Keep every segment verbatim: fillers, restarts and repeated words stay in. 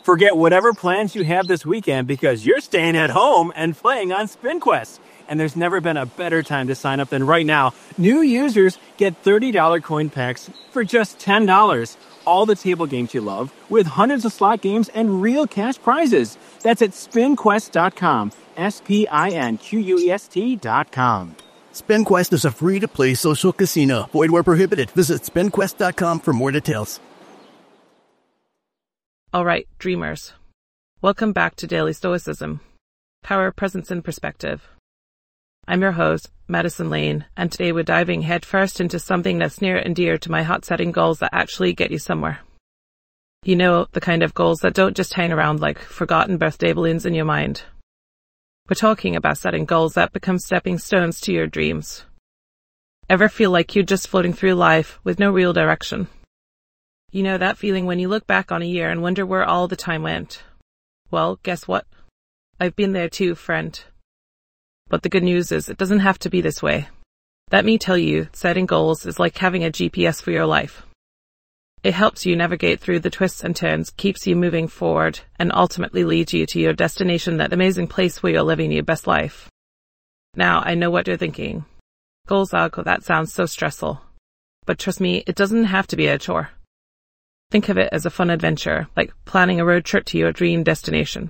Forget whatever plans you have this weekend because you're staying at home and playing on SpinQuest. And there's never been a better time to sign up than right now. New users get thirty dollars coin packs for just ten dollars. All the table games you love with hundreds of slot games and real cash prizes. That's at spin quest dot com. S P I N Q U E S T dot com. SpinQuest is a free-to-play social casino. Void where prohibited. Visit spin quest dot com for more details. All right, dreamers. Welcome back to Daily Stoicism. Power, Presence, and Perspective. I'm your host, Madison Lane, and today we're diving headfirst into something that's near and dear to my hot-setting goals that actually get you somewhere. You know, the kind of goals that don't just hang around like forgotten birthday balloons in your mind. We're talking about setting goals that become stepping stones to your dreams. Ever feel like you're just floating through life with no real direction? You know that feeling when you look back on a year and wonder where all the time went? Well, guess what? I've been there too, friend. But the good news is it doesn't have to be this way. Let me tell you, setting goals is like having a G P S for your life. It helps you navigate through the twists and turns, keeps you moving forward, and ultimately leads you to your destination, that amazing place where you're living your best life. Now, I know what you're thinking. Goals, Alco, that sounds so stressful. But trust me, it doesn't have to be a chore. Think of it as a fun adventure, like planning a road trip to your dream destination.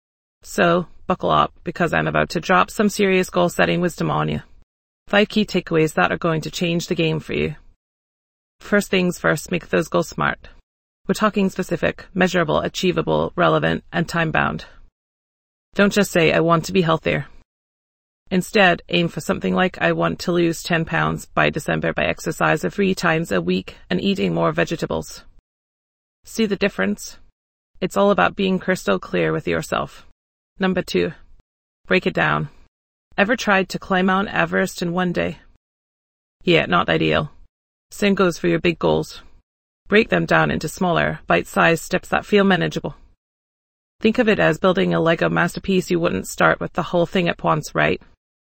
So, buckle up, because I'm about to drop some serious goal-setting wisdom on you. Five key takeaways that are going to change the game for you. First things first, make those goals smart. We're talking specific, measurable, achievable, relevant, and time-bound. Don't just say, I want to be healthier. Instead, aim for something like, I want to lose ten pounds by December by exercising three times a week and eating more vegetables. See the difference? It's all about being crystal clear with yourself. Number two, break it down. Ever tried to climb Mount Everest in one day? Yeah, not ideal. Same goes for your big goals. Break them down into smaller, bite-sized steps that feel manageable. Think of it as building a Lego masterpiece. You wouldn't start with the whole thing at once, right?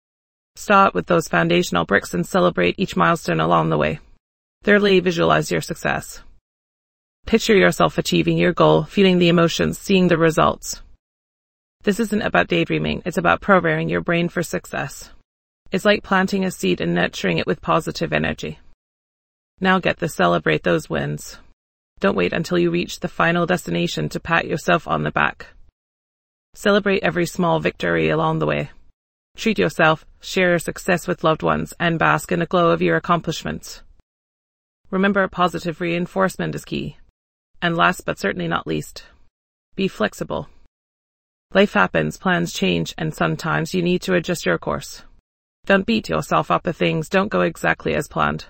Start with those foundational bricks and celebrate each milestone along the way. Thirdly, visualize your success. Picture yourself achieving your goal, feeling the emotions, seeing the results. This isn't about daydreaming, it's about programming your brain for success. It's like planting a seed and nurturing it with positive energy. Now get to celebrate those wins. Don't wait until you reach the final destination to pat yourself on the back. Celebrate every small victory along the way. Treat yourself, share your success with loved ones, and bask in the glow of your accomplishments. Remember, positive reinforcement is key. And last but certainly not least, be flexible. Life happens, plans change, and sometimes you need to adjust your course. Don't beat yourself up if things don't go exactly as planned.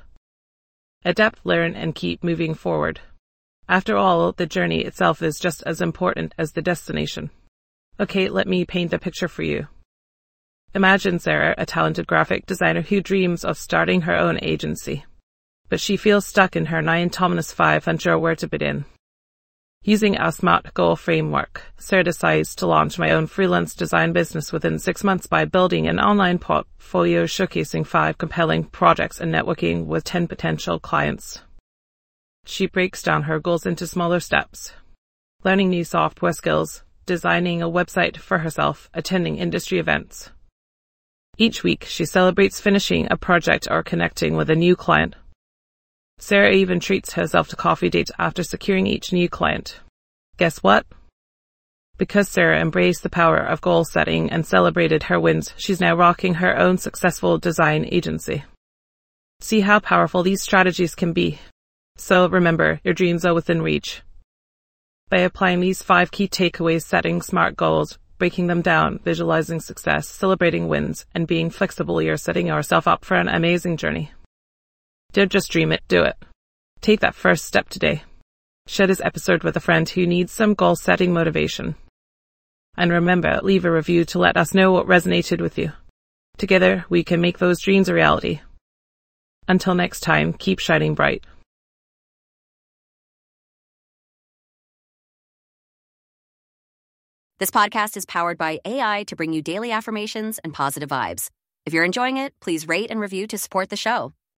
Adapt, learn, and keep moving forward. After all, the journey itself is just as important as the destination. Okay, let me paint a picture for you. Imagine Sarah, a talented graphic designer who dreams of starting her own agency. But she feels stuck in her nine Thomas five, unsure where to begin. Using our SMART goal framework, Sarah decides to launch my own freelance design business within six months by building an online portfolio showcasing five compelling projects and networking with ten potential clients. She breaks down her goals into smaller steps. Learning new software skills, designing a website for herself, attending industry events. Each week, she celebrates finishing a project or connecting with a new client. Sarah even treats herself to coffee dates after securing each new client. Guess what? Because Sarah embraced the power of goal setting and celebrated her wins, she's now rocking her own successful design agency. See how powerful these strategies can be. So remember, your dreams are within reach. By applying these five key takeaways, setting SMART goals, breaking them down, visualizing success, celebrating wins, and being flexible, you're setting yourself up for an amazing journey. Don't just dream it, do it. Take that first step today. Share this episode with a friend who needs some goal-setting motivation. And remember, leave a review to let us know what resonated with you. Together, we can make those dreams a reality. Until next time, keep shining bright. This podcast is powered by A I to bring you daily affirmations and positive vibes. If you're enjoying it, please rate and review to support the show.